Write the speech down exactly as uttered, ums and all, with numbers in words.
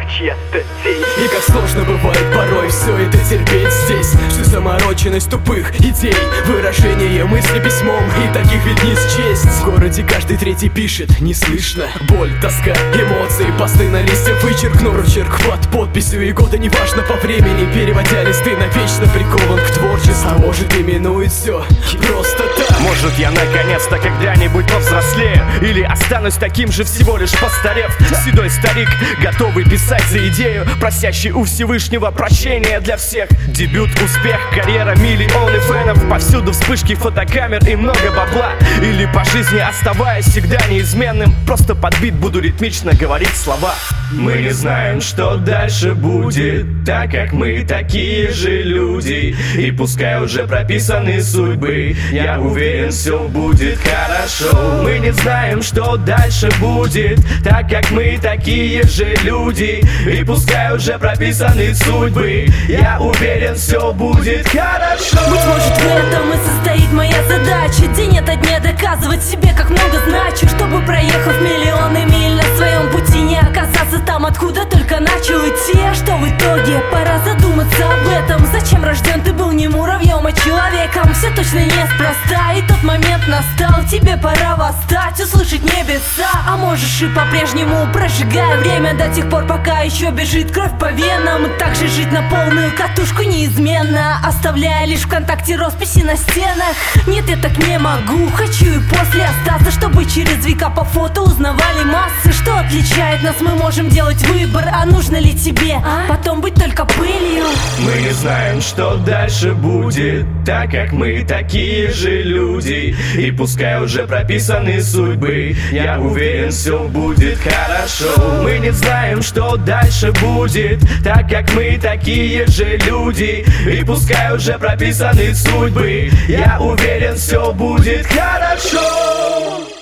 чья-то тень. И как сложно бывает порой все это терпеть здесь, что замороченность тупых идей, выражение мысли письмом, и таких ведь не счесть. В городе каждый третий пишет, не слышно. Боль, тоска, эмоции, посты на листе вычеркну ручерк под подписью, и годы неважно по времени, переводя листы навечно прикован к творчеству. А может именует все просто так. Может я наконец-то когда-нибудь повзрослею, или останусь таким же, всего лишь постарев. Седой старик, готовый писать за идею, просящий у Всевышнего прощения для всех. Дебют, успех, карьера, миллионы фенов, повсюду вспышки фотокамер и много бабла. Или по жизни оставаясь всегда неизменным, просто под бит буду ритмично говорить слова. Мы не знаем, что дальше будет, так как мы такие же люди, и пускай уже прописаны судьбы, я уверен, все будет хорошо. Мы не знаем, что дальше будет, так как мы такие же люди, и пускай уже прописаны судьбы, я уверен, все будет хорошо. Быть может, в этом и состоит моя задача, день ото дня доказывать себе, как много значу, чтобы, проехав миллионы миль на своем пути, не оказаться там, откуда только начал идти. А что в итоге? Пора задуматься об этом. Зачем рожден ты был не муравьем, а человеком? Все точно неспроста, и тот момент настал. Тебе пора восстать, услышать небеса. А можешь и по-прежнему, прожигая время до тех пор, пока еще бежит кровь по венам, и так же жить на полную катушку неизменно, оставляя лишь ВКонтакте росписи на стенах. Нет, я так не могу, хочу и после остаться, чтобы через века по фото узнавали массы. Что отличает нас, мы можем делать выбор, а нужно ли тебе а? потом быть только пылью? Мы не знаем, что дальше будет, так как мы такие же люди, и пускай уже прописаны судьбы, я уверен, все будет хорошо. Мы не знаем, что дальше будет, так как мы такие же люди, и пускай уже прописаны судьбы, я уверен, все будет хорошо.